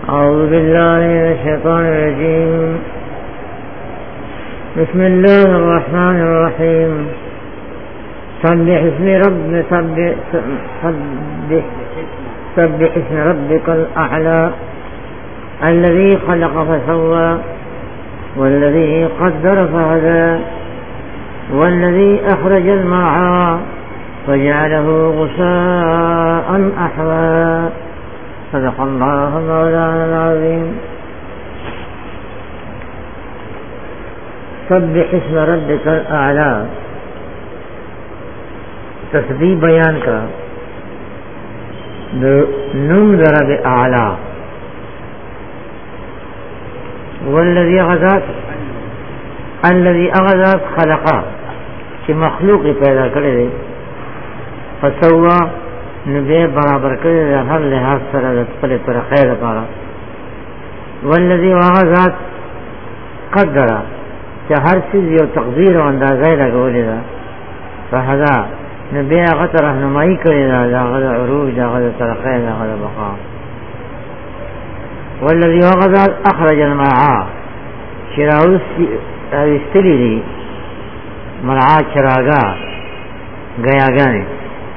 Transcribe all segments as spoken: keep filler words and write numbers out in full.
أعوذ بالله من الشيطان الرجيم. بسم الله الرحمن الرحيم. سبح اسم رب سبح سبح سبح اسم ربك الأعلى الذي خلق فسوى والذي قدر فهدى والذي أخرج المرعى فجعله غثاء أحوى. صدق الله مولانا العظيم. سبح اسم ربك الأعلى تسبیح بیان کا نم ضرب اعلی والذی غذات الذی اغذات خلقا چې مخلوق پیدا کړی دی فسوا نبی برابر کړی دی هر لحاظ سره د خپل طریقې لپاره والذی غذات قدر چې هر څه یو تقدیر او اندازې لګولې ده فهذا نبی هغه ته رهنمایي کړې ده هغه د عروج هغه د ترقۍ هغه د بقا والذي وغذا اخرج المرعى شراوس استلی دی مرعا چراغا گیاگانی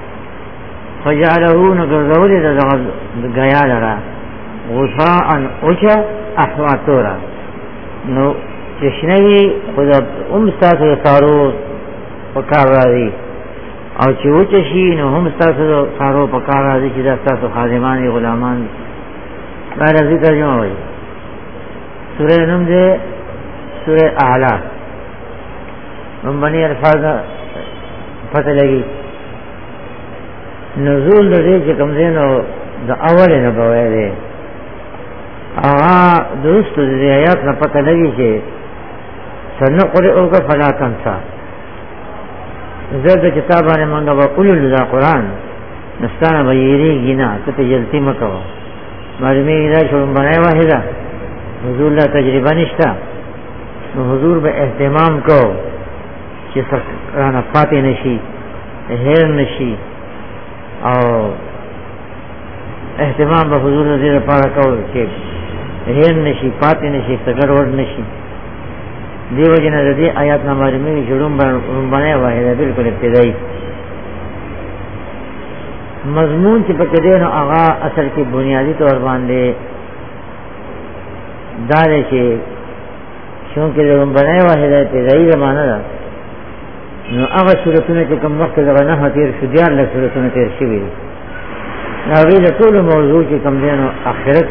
فجعله نگرزولی ده گیا لرا غصاء اوچا احواتورا نو چشنوی خود امستاسو سارو پکار راضی او چې وچه شي نو هم ستاسو سارو پکار راځي چې دا ستاسو خادمان دي غلامان دي. دا راځي ترجمه وایي. سوره نوم دې سوره اعلی. نوم باندې الفاظ پته لګي. نزول دې چې کوم دې نو د اول نه بوي دي. ا دوست دې آیات نه پته لګي چې سنقرئك فلا تنسى. زرد کتابانه منگا با قلل دا قرآن نستانا با یری گینا کتا جلتی مکو معلومی گیدا شرم بنای واحدا حضور لا تجربه نشتا نو حضور با احتمام کو چی سرانا پاتی نشی هیر نشی او احتمام با حضور نزیر پارا کو چی هیر نشی پاتی نشی سگر ورد نشی دیو جنا دی آیات نمبر میں شروع بنایا ہوا ہے بالکل ابتدائی مضمون چې پکې دی نو هغه اصل کې بنیادی طور باندې دا دی چې چونکې د بنایا ہوا ہے ابتدائی زمانہ ده نو هغه صورتونه چې کوم وخت دغه نه هتیر شو دیار له صورتونه تیر شوي نو ویل ټول موضوع چې کوم دی نو آخرت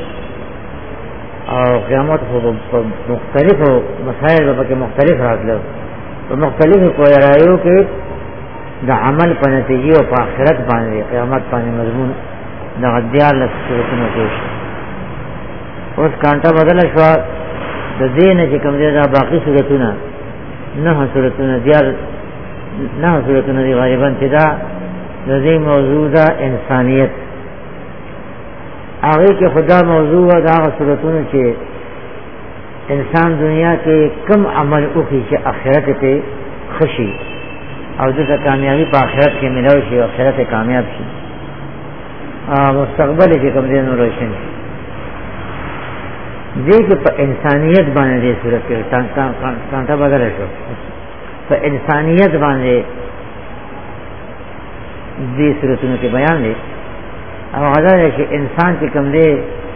او قیامت په مختلفو مسائل په مختلف راتلو په مختلفو کویرایو کې د عمل په نتیجه او په آخرت باندې قیامت باندې مضمون د غدیار له صورتونو کې اوس کانټه بدل شو د دین چې کوم دي دا باقی صورتونه نه صورتونه دیار نه صورتونه دی غالبا چې دا د دې موضوع دا انسانیت هغه کې خدا موضوع دا صورتونه چې انسان دنیا کې کم عمل وکړي چې آخرت ته خوشي او د کامیابی په آخرت کې ملو شي او آخرت کامیاب شي او مستقبل کې کوم دین روشن شي دې کې په انسانیت باندې دې صورت کې کانټا بدل شو په انسانیت باندې دې صورتونو کې بیان دي او غدا چې انسان چې کوم دی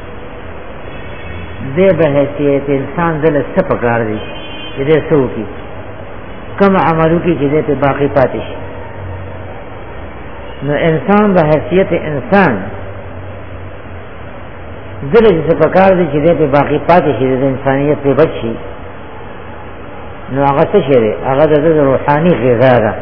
دې به حیثیت انسان دل څه پکار دی چې دې څو کی کوم عملو کې چې دې په باقی پاتې شي نو انسان به حیثیت انسان دل څه پکار دی چې دې په باقی پاتې شي د انسانیت په بچي نو هغه څه شي هغه د روحاني غذا ده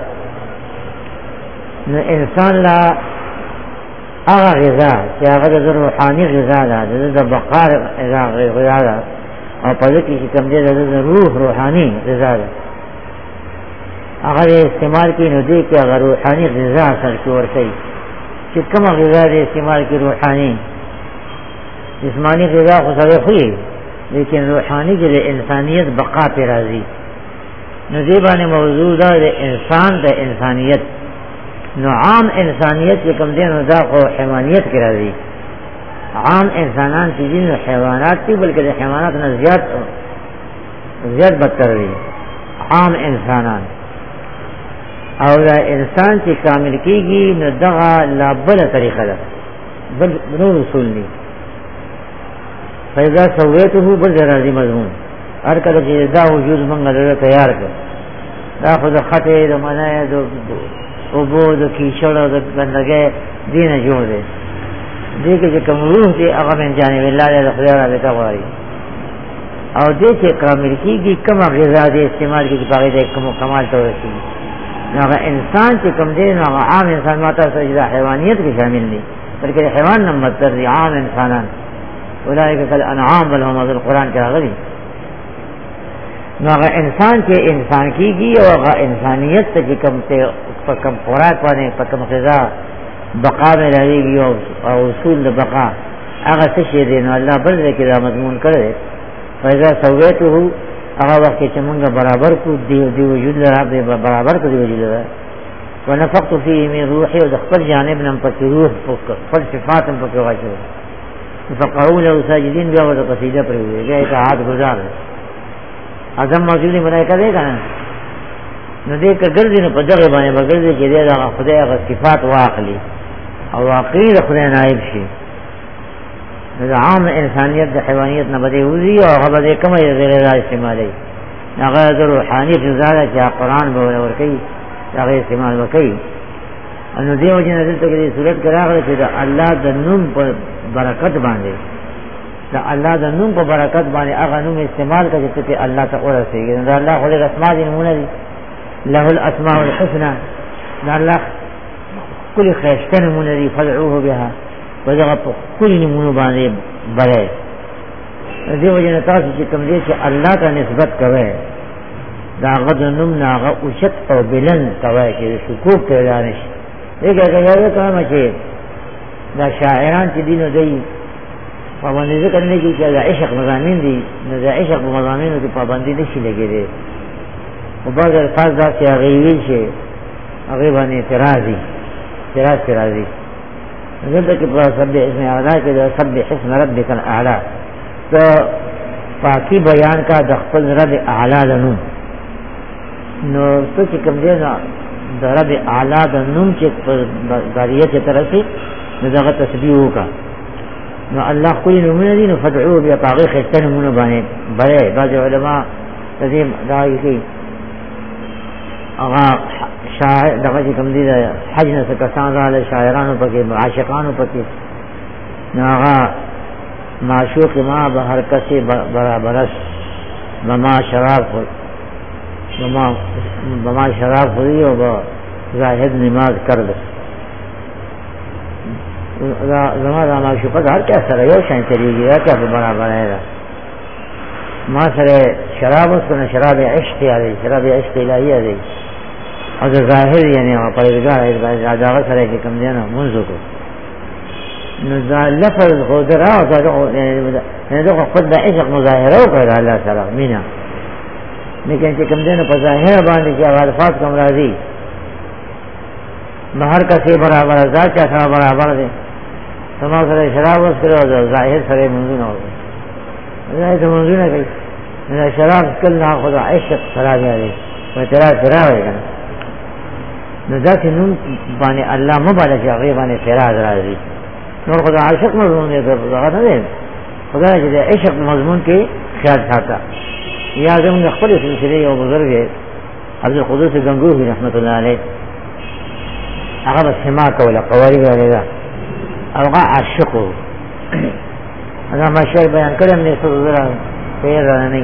نو انسان لا هغه غذا چې هغه د روحاني غذا ده د بقار غذا ده او په دې کې کوم دې د روح روحاني غذا ده هغه استعمال کې نو دې کې هغه روحاني غذا سره ورته چې کوم غذا دې استعمال کې روحاني جسمانی غذا خو سره خو لیکن روحاني کې د انسانيت بقا پر راځي نو دې باندې موضوع ده د انسان د انسانيت نو عام انسانیت چې کوم دین دا خو حیوانیت کې راځي عام انسانان چې دي حیوانات دي بلکې د حیوانات نه زیات زیات بدتر دي عام انسانان. او دا انسان چې کامل کیږي نو دغه لا بل طریقه ده بل نور اصول دي. فإذا سويته بل راضي مضمون هر کله چې دا وجود مونږ له تیار کړ دا خو د خطه د منای د او بو د کیشړو د بندګې دینه جوړ دی دې کې چې کوم روح دی هغه من جانب الله له خدای را لته وایي او دې چې کامل کیږي کوم غذا دې استعمال کیږي په دې کوم کمال ته ورسیږي. نو هغه انسان چې کوم دی نو هغه عام انسان ماته سجده حیوانیت کې شامل دي بلکې حیوان نه مطلب دی عام انسانان اولئک کالانعام بل هم د قرآن کې راغلي. نو هغه انسان چې انسان کیږي او هغه انسانیت ته چې کوم ته په کوم خوراک باندې په کوم غذا بقا مې لريږي او اصول د بقا هغه څه شي دی نو الله بل دې کې دا مضمون کړی. فإذا سويته هغه وخت چې موږ برابر کو دی دی وجود لرا برابر کو دی وجود لرا ونفقت فيه من روحي او د خپل جانب نم پکې روح خپل صفات هم پکې واچو فقعوا له ساجدين بیا ورته قصیده پرې وي بیا اطاعت گزار اعظم موجودی ملائکه دی کنه نو دې کګرځي نو په دغه باندې بغرځي چې دا خدای هغه صفات واخلي او واقعي خدای نائب شي. دا عام انسانیت د حیوانیت نه بده وزي او هغه بده کومه غیر را استعمالي هغه د روحانيت زړه چې قرآن به ورکي هغه استعمال وکړي. انو دې وجه نه دلته کې صورت کراغله چې د الله د نوم په برکت باندې د الله د نوم په برکت باندې هغه نوم استعمال کړي چې الله ته ورسیږي. دا الله خو د اسماء دي نمونه دي له الاسماء الحسنى دا الله کل خیشته نمونه دي فدعوه بها وذغه کل نمونه باندې بره. دې وجه نه تاسو چې کوم دې چې الله ته نسبت کوي دا غد نوم ناغه اوشت او بلند کوي چې شکوک پیدا نشي. دغه هغه کوم چې دا شاعران چې دینو دی په باندې ذکر نه کوي چې دا عشق مضامین دي نو دا عشق مضامین په پابندي نشي لګیږي او بعض الفاظ دا چې هغه وی شي هغه باندې اعتراضي اعتراض اعتراضي دلته کې په سبح اسم اعلی کې دا سبح اسم ربک الاعلى تو پاکي بیان کا د خپل رب اعلی د نوم نو څه چې کوم دی نو د رب اعلی د نوم چې په ذریعہ چې ترسي نو دغه تسبیح وکا نو الله کل نومونه دي نو فدعوه بیا پاغي خشته نومونه باندې بره. بعض علما دې دا یې هغه شاعر دغه کوم دي حج نه څه کسان رااله شاعرانو پکې عاشقانو پکې نو هغه معشوق ما به هر کسي برابر است مما شراب خو مما مما شراب خوري او زاهد نماز کرد زما دا معشوقه هر کس سره یو شان چلیږي هر کس برابر دی. ما سره شراب اوس کنه شراب عشق دی شراب عشق الهی دی او ظاهر یعنی په پرېګار دا دا سره چې کوم دی نو منځو کو نو دا لفظ خو درا او دا دا خود د عشق مظاهره وکړه الله تعالی مینا لیکن چې کوم دی نو په ظاهر باندې چې الفاظ کوم راځي بهر کسي برابر ذات چا سره برابر دي سما سره شراب وسره ظاهر سره منځونه وي نه ته منځونه کوي نه شراب کله خدا عشق سره دی و ترا سره وي کنه نو ذات نوم باندې الله مبارک هغه باندې فراز راځي نور خدا عاشق مضمون دی دغه نه دی خدا چې عشق مضمون کې خیال ساته. یا زموږ خپل سلسله یو بزرګ عبد القدوس گنگوهی رحمت الله علیه هغه سما کوله قواری غوړه هغه عاشقو هغه مشر بیان کړم نه څه زرا پیر نه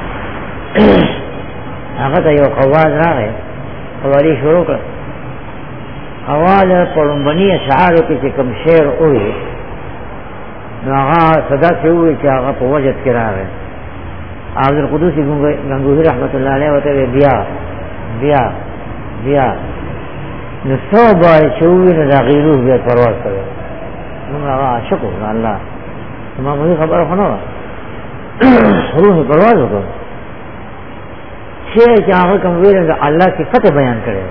هغه ته یو قواز راغی قواری شروع کړ اواله پرمبنی اشعار کې چې کوم شعر وې هغه صدا څه وې چې هغه په وجد کې راغی. عبد القدوس گنگوهی رحمت الله علیه وته بیا بیا بیا نو صوبه چوي نه دا غیرو بیا پرواز کوي نو هغه عاشق الله ما مې خبره خنو روح پرواز وکړ چې هغه کوم ویل د الله صفات بیان کړي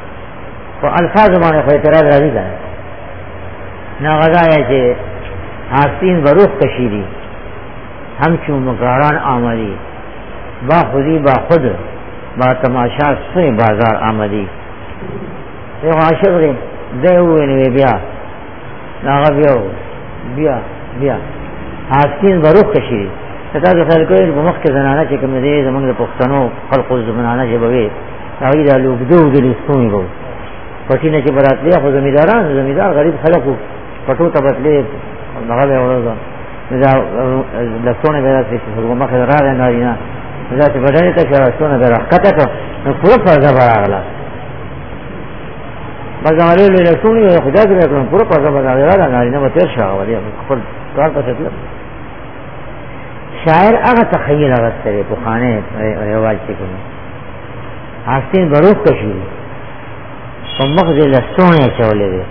او الفاظ باندې خو اعتراض راځي دا نه غواړي چې حاسین بروخ کشیدی همچون مکاران آمدی با خودی با خود با تماشا سوی بازار آمدی یو عاشق دی دی ووینوی بیا ناغا بیا بیا بیا حاسین بروخ کشیدی تا د خلکو په مخ کې زنانه چې کوم دی زمونږ د پښتنو خلقو زمانه چې به هغه د لوګدو د لستومي وو پټینه چې براتلی خو زمیداران زمیدار غریب خلکو پټو ته بدلې هغه به ورته دا لستونه به راځي چې هغه مخ راغی نه نه دا چې بدلې ته چې لستونه به راکته ته نو پوره فازه راغله مګر له لستونه خدای دې کړو پوره فازه راغله نه نه به تیر شو ولې خپل کار پته کړ شاعر هغه تخیل راستره په خانه رواج کې کوي حاسین بروخ کشي په مخ دې لستونه چولې دي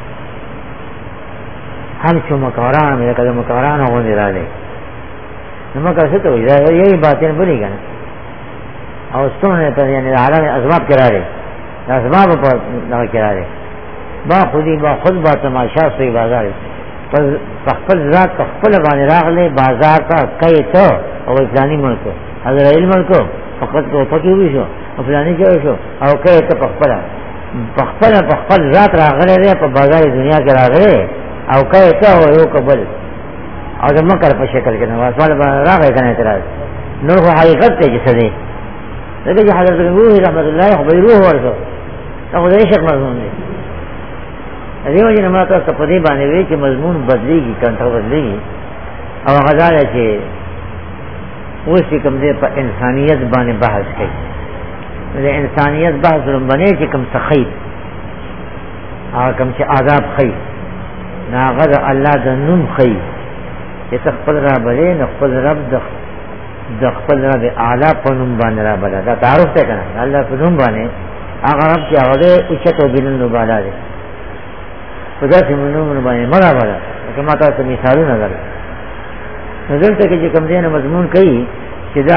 هم چې مکاران مې کله مکاران غوندې راځي نو مکه څه ته وایي دا یوه باطن بلی کنه او ستونه ته یعنی عالم اسباب کرا دي اسباب په دغه کرا دي با خودي با خود با تماشا سوی بازار په خپل ذات په خپل باندې راغله بازار ته کوي ته او ځاني ملک حضرت علم ملک فقط په پکې وي شو افلاني کې شو او کوي ته په خپل په خپل په خپل ذات راغله په بازار دنیا کې راغله او کوي ته یو قبل او د مکر په شکل کې نو سوال راغی کنه اعتراض نو حقیقت ته چې څه دی دغه حضرت روح رحمت الله خو به روح ورته هغه دې شک مضمون دی دیو جن ما تاسو په دې باندې وی چې مضمون بدلیږي کنټرول بدلیږي او غزاله چې اوس کوم دې په انسانيت باندې بحث کوي د انسانيت بحث لرم باندې چې کوم تخیب او کوم چې آداب خي ناغذ الله د نوم خي چې خپل را بلې نو خپل رب د خپل رب اعلی په نوم باندې را بل دا تعارف ته کنه الله په نوم باندې هغه رب چې هغه اوچته بلند بالا دی خدا سے منو باندې مړه ولا کما تاسو مثالونه درل نظر ته چې کوم دینه مضمون کوي چې دا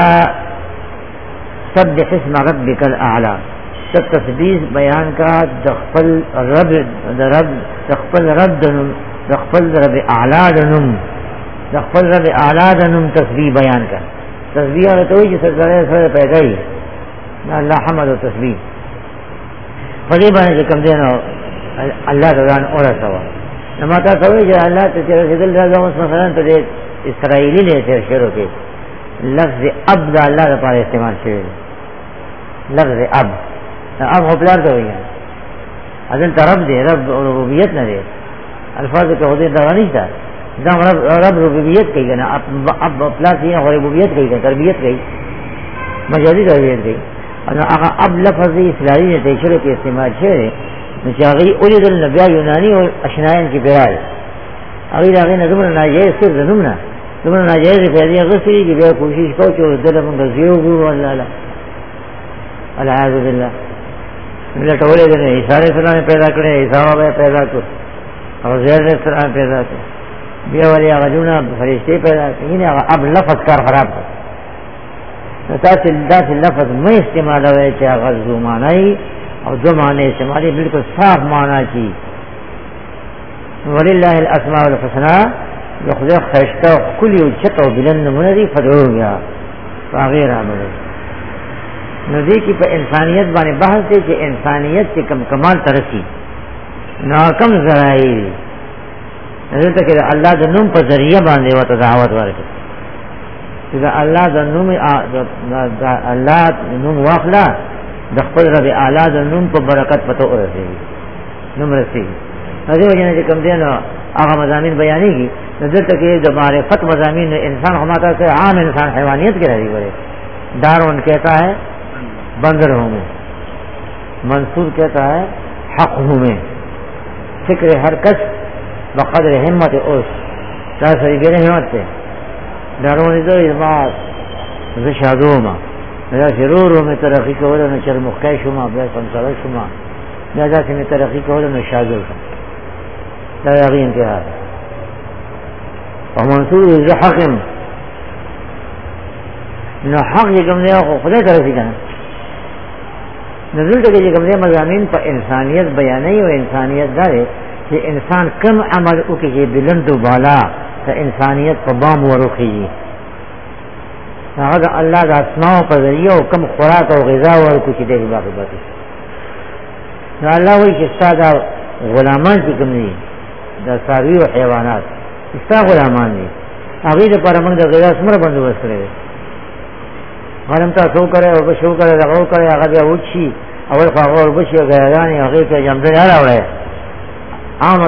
سبح اسم ربک الاعلى تسبیح بیان کا د خپل رب د رب د خپل رب د خپل رب اعلی دنم د خپل رب اعلی دنم تسبیح بیان کا تسبیح هغه ته چې سره سره پیدا وي الله حمد او تسبیح په دې باندې کوم دینه الله تعالی اور سوا نو ماته کوي چې الله ته چې رسول الله مثلا ته اسرائیلی له تر شروع کې لفظ اب دا الله لپاره استعمال شوی لفظ اب اب هو بلار ته وایي اذن رب دې رب ربوبیت نه دي الفاظ کې هدي دا نه ده دا رب رب ربوبیت کوي نه اب اب بلار دې ربوبیت کوي تربیت کوي مجازي تربیت کوي انا هغه اب لفظ اسرائیلی ته شروع کې استعمال شوی نشاغي اولد النبي يوناني او اشناين کې بیرال هغه هغه نه زموږ ناجایز څه زموږ زموږ ناجایز په دې غسري کې بیا کوشش کوو چې دله موږ زیو ګورو الله لا العاذ بالله بل ټولې دې عیسی علیه السلام پیدا کړې عیسی هغه پیدا کړ او زید علیه السلام پیدا کړ بیا ولې هغه جوړه فرشتي پیدا کړي هغه اب لفظ کار خراب کړ نو تاسو داسې لفظ مې استعمالوي چې هغه زمانه او دو معنی استعمالی بالکل صاف معنی کی ولله الاسماء الحسنى لخذ خشتا كل چتو بلند منذ فدعو بیا غیر عمل نو دې کې په انسانيت باندې بحث دی چې انسانيت چې کم کمال ترسي نو کم زرائی نو ته کې الله د نوم په ذریعہ باندې وته دعوت ورکړي چې الله د نوم الله نوم واخلا د خپل رب اعلی د نوم په برکت پته ورسي نوم رسي هغه وجنه چې کوم دی نو هغه مضامین بیانېږي نو دلته کې د معرفت مضامین انسان هماته سے عام انسان حیوانیت کې راځي وره دارون کہتا ہے بندر ہوں میں منصور کہتا ہے حق ہوں میں فکر ہر کس بقدر ہمت اوس دا سری ګره همت ته دارون دې بات زشادوما دا ضرور مې ترقی کوله نو چر مخکې شوم بیا سمسره شوم دا ځکه مې ترقی کوله نو شاګر شوم دا یې انتها او منصور ذو حکم نو حق یې کوم نه خدای ته رسیدنه نزول ته چې کوم نه مضامین په انسانيت بیانې او انسانيت دا چې انسان کم عمل وکړي بلند بالا انسانیت په بام ورخیږي هغه د الله د اسماء په ذریعہ او کوم خوراک او غذا ورکو چې دغه باقي باقي نو الله وایي چې ساده غلامان چې کوم دي د ساروي او حیوانات ستا غلامان دي هغه د پر موږ د غذا سمره بندوبست کړی غلم تاسو کوي او بشو کوي دغه کوي هغه بیا وچی اول خو هغه وبشي غیرانی هغه ته جنبه نه راوړی عام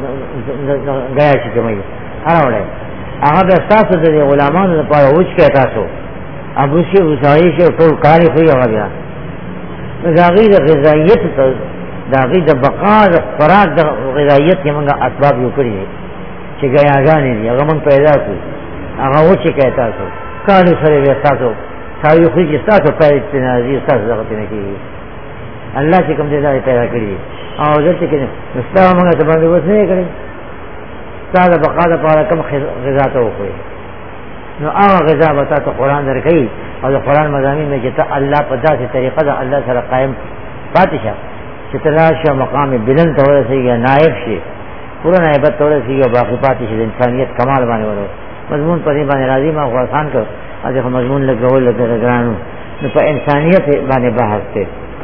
غیا چې کوي راوړی هغه به تاسو د غلامانو لپاره وچ کې تاسو ابو شي وسایي شي ټول کاری کوي هغه بیا داغی د غذایت ته داغی د بقا د خوراک د غذایت کې موږ اسباب یو کړی چې غیاګانې دي هغه موږ پیدا کړو هغه وچ کې تاسو کاری سره به تاسو ساوی خو چې تاسو پیدا نه تاسو دغه نه کیږي الله چې کوم دې ځای پیدا کړی او ځکه چې مستوى موږ ته باندې وسه کړی تاسو بقا د لپاره کوم غذا ته وخوري نو هغه غذا به تاسو قرآن درکې او د قرآن مضامین چې ته الله په داسې طریقه ده الله سره قائم پاتې شه چې تلاشه مقام بلند ته ورسېږي نائب شي پورا نائبت ته ورسېږي او باقي پاتې شي د انسانیت کمال باندې ورو مضمون په دې باندې راځي ما خراسان کو هغه مضمون لګول لګرانو نو په انسانیت باندې بحث ته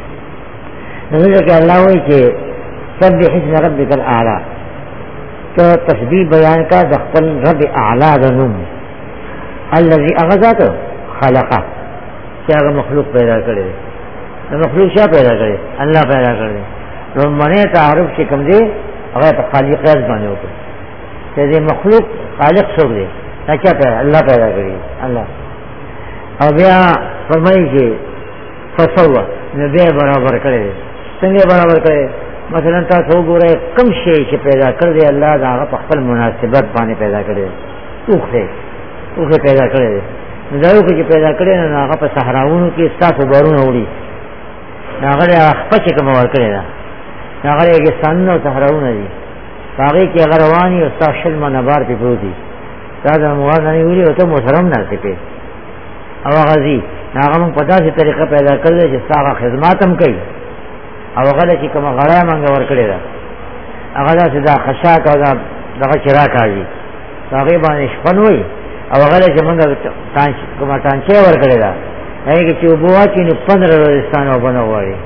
نو ځکه الله وایي چې سبح اسم ربک الاعلى ته تسبیح بیان کا د خپل رب اعلی د نوم الذي اغذات خلقه چې هغه مخلوق پیدا کړي نو مخلوق څه پیدا کړي الله پیدا کړي نو باندې تعارف چې کوم دی هغه په خالق باندې وکړي چې دې مخلوق خالق څوک دی څه پیدا الله پیدا کړي الله او بیا فرمایي چې فسوا نو بیا برابر کړي څنګه برابر کړي مثلا تاسو وګورئ کوم شی چې پیدا کړی الله دا هغه په خپل مناسبت باندې پیدا کړی اوخه اوخه پیدا کړی نو دا یو چې پیدا کړی نو هغه په صحراونو کې ستاسو بارونه وړي هغه خپل چې کوم ور کړی دا هغه یې ستانه او صحراونه دي هغه کې هغه رواني او تاسو منه بار په پروتي دا د مواد نه ویلي او ته محترم نه سپې او هغه دي هغه موږ په داسې طریقه پیدا کړل چې ستاسو خدمت هم کوي او هغه چې کوم غړا منګه ور کړی دا هغه دا چې دا خشاک او دا دغه چراغ راځي هغه باندې شپنوي او هغه چې موږ تانچ کوم تانچ ور کړی دا هغه چې وبوا چې نه پندره ورستان وبنه وایي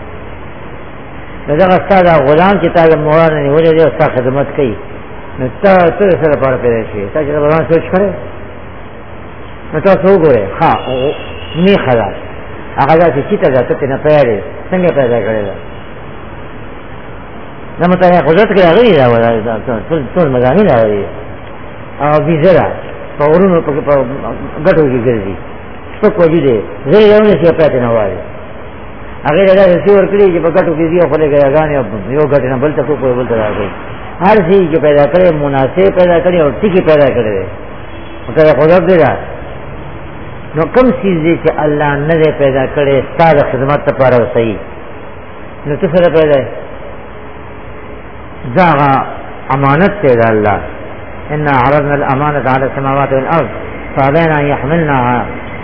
دا ستاسو غلام چې تاسو موارد نه ولې دی ستاسو خدمت کوي نو تاسو سره پر پیدا شي تاسو دا باندې سوچ کړئ نو تاسو وګورئ ها نه خلاص هغه دا چې تاسو ته نه پیدا څنګه پیدا کړی دا نو ته قدرت کې راغلی دا وایي دا ټول ټول مزامین راغلي او بيزرا په ورونو په غټو کې ګرځي څه کوي دې زه یو نه څه پاتې نه وایي هغه دا چې ورکړي چې په غټو کې دی خپل غاګان یو غټ نه بل ته کو بل ته راغی هر شي چې پیدا کړي مناسب پیدا کړي او ټکی پیدا کړي مګر قدرت دی نو کوم چیز چې الله نه پیدا کړي ستاسو خدمت لپاره وسایي نو څه سره پیدا ذا امانت ته الله ان عرضنا الامانه على السماوات والارض فابين ان يحملنها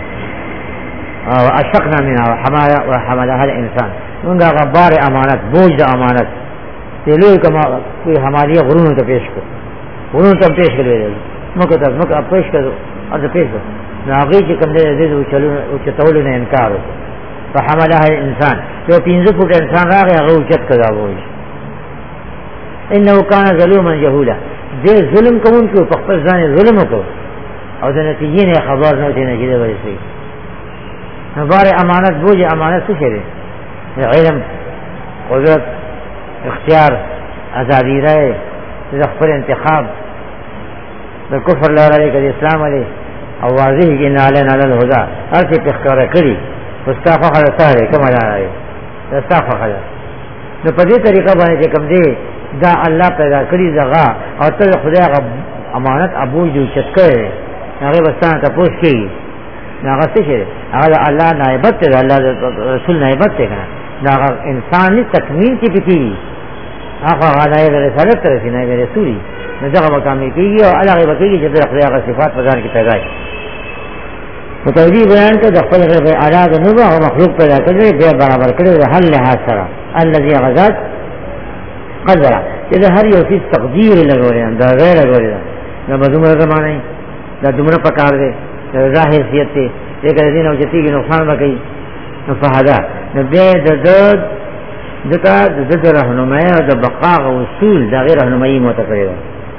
واشفقنا منها وحملها وحملها الانسان من غبار امانت بوج امانت تلوي كما کوئی ہماری غرور ته پیش کو غرور ته پیش کړي مکه ته مکه پیش کړو اته پیش راغی چې کوم دې دې چلو او چتول نه انکار فحملها الانسان یو پینځه فوټ انسان راغی هغه چت کړه وایي انه كان ظلوما جهولا دې ظلم کوم کو په خپل ځان ظلم وکړو او د نتیجې نه خبر نه دی نه کېده وایي بار امانت بوجھ امانت څه شي علم قدرت اختیار ازادي رائے د خپل انتخاب د کفر لاره کې اسلام علی او واضح کې نه علن علی الهدى هر څه تخکاره کړی مستعفه خلاص سره کوم راځي مستعفه خلاص نو په دې طریقه باندې کوم دی دا الله پیدا کړی زغا او ته خدای غ امانت ابو جو چکه هغه وستان ته پوښ کی هغه څه شي هغه الله نائبت ته الله رسول نائبت ته کنه دا انساني تکمیل کې پتی هغه غلای رسالت تر سینې رسولي نو دغه مکمل کیږي او الله غیب کیږي چې د خدای هغه صفات په ځان کې پیدا شي په توجیه بیان ته د خپل غیب اعلی د نور او مخلوق پیدا کړي به برابر کړي حل له سره الذي غزاد قدر چې هر یو څه تقدیر لګوري دا غیر لګوري دا بدومره زمانه دا دومره پکار دی دا حیثیت دی دغه دین او جتیږي نقصان وکړي نو فهدا نو به د دغه د د رهنمایي او د بقا او اصول د غیر رهنمایي متفرده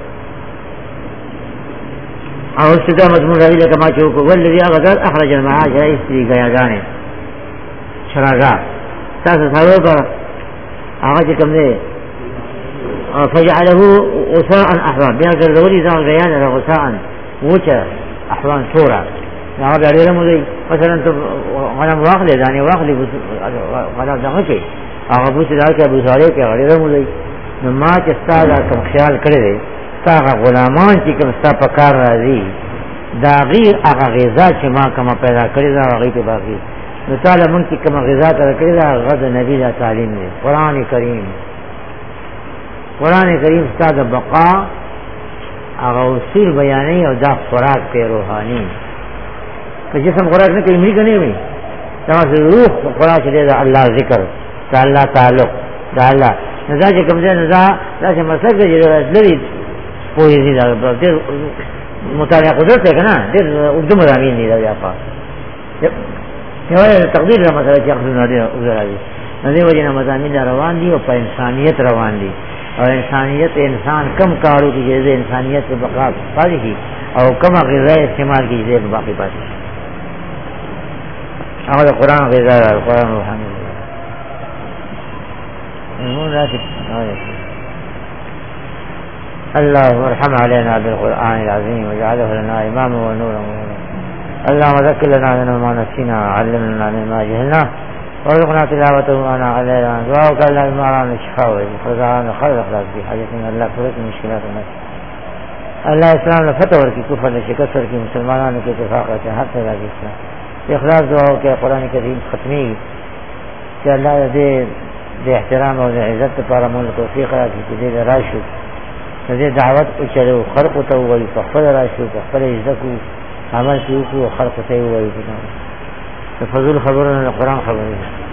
او څنګه مضمون راځي کما چې کو ولذي غدر اخرج المعاش ایستری غیاګانې شراغا تاسو سره به هغه چې کوم دی فجعله غثاء احوان بیا ګرځولي ځان غیان غثاء وچه احوان تورا هغه ډېر مودي مثلا ته غنم واخلې ځانې واخلې غنم دغه کې هغه بوسه راکې ابو صالح کې ډېر مودي نو ما چې ستاسو کوم خیال کړی دی هغه غلامان چې کوم ستاسو په کار راځي دا غیر هغه غذا چې ما کوم پیدا کړی دا هغه ته باقي نو تعالی مونږ چې کوم غذا ته کړی دا غد نبی دا تعلیم دی قران کریم قران کریم ستاسو بقا هغه اصول بیانې او دا خوراک په روحاني که جسم خوراک نه کوي مې کني وي دا روح خوراک دی دا الله ذکر دا الله تعلق دا الله نزا چې کوم دی نزا دا چې مسک دی لري پوهې دي دا ډېر مطالعه قدرت دی کنه ډېر عبد مزامین دی دا یا پا یو تقدیر را مسله چې خپل نه دی او راځي نو دی وجه نه مزامین روان دي او په انسانيت روان دي او انسانیت انسان کم کارو کی جیسے انسانیت سے بقا پاتی کی او کم غذاء استعمال کی جیسے باقی پاتی اگر قرآن غذاء قرآن روحانی اللہ ارحم علینا بالقرآن العظیم وجعله لنا اماما ونورا اللهم ذكر لنا ما نسينا علمنا ما جهلنا وارزقنا تلاوته وانا علينا دعاءك الله بمعران الشفاوي وفرزعنا خير اخلاق في حاجتنا الله فرق مشكلات الناس الله اسلام لفتح ورکی کفر نشکسر کی مسلمانان کے اتفاقات ہر طرح کی اسلام اخلاص دعاو کے قرآن کریم ختمی کہ اللہ دے دے احترام اور دے عزت پارا مول توفیق راکی کہ دے راشو دے دعوت اچلو خلق تووی فخفل راشو فخفل عزتکو عمل کیوکو خلق تووی فضل خبرنا القرآن خبرنا